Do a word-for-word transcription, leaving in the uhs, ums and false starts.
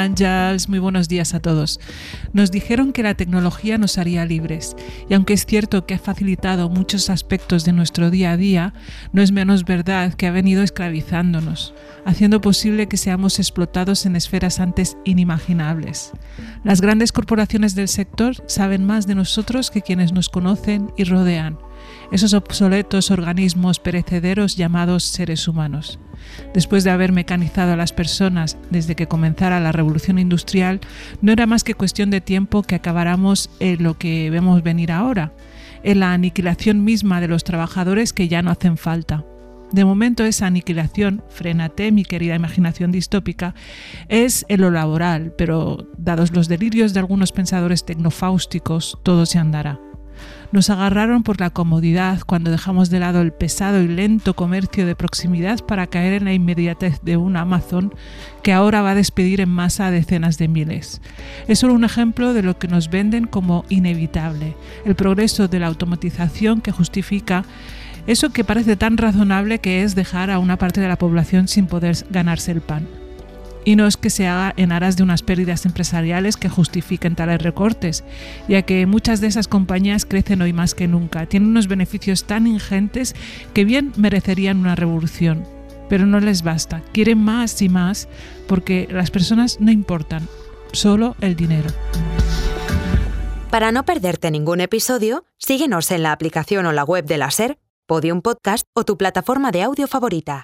Hola Ángels, muy buenos días a todos. Nos dijeron que la tecnología nos haría libres, y aunque es cierto que ha facilitado muchos aspectos de nuestro día a día, no es menos verdad que ha venido esclavizándonos, haciendo posible que seamos explotados en esferas antes inimaginables. Las grandes corporaciones del sector saben más de nosotros que quienes nos conocen y rodean, esos obsoletos organismos perecederos llamados seres humanos. Después de haber mecanizado a las personas desde que comenzara la revolución industrial, no era más que cuestión de tiempo que acabáramos en lo que vemos venir ahora, en la aniquilación misma de los trabajadores que ya no hacen falta. De momento esa aniquilación, frénate mi querida imaginación distópica, es en lo laboral, pero dados los delirios de algunos pensadores tecnofáusticos, todo se andará. Nos agarraron por la comodidad cuando dejamos de lado el pesado y lento comercio de proximidad para caer en la inmediatez de un Amazon que ahora va a despedir en masa a decenas de miles. Es solo un ejemplo de lo que nos venden como inevitable, el progreso de la automatización que justifica eso que parece tan razonable que es dejar a una parte de la población sin poder ganarse el pan. Y no es que se haga en aras de unas pérdidas empresariales que justifiquen tales recortes, ya que muchas de esas compañías crecen hoy más que nunca, tienen unos beneficios tan ingentes que bien merecerían una revolución. Pero no les basta, quieren más y más porque las personas no importan, solo el dinero. Para no perderte ningún episodio, síguenos en la aplicación o la web de la SER, Podium Podcast o tu plataforma de audio favorita.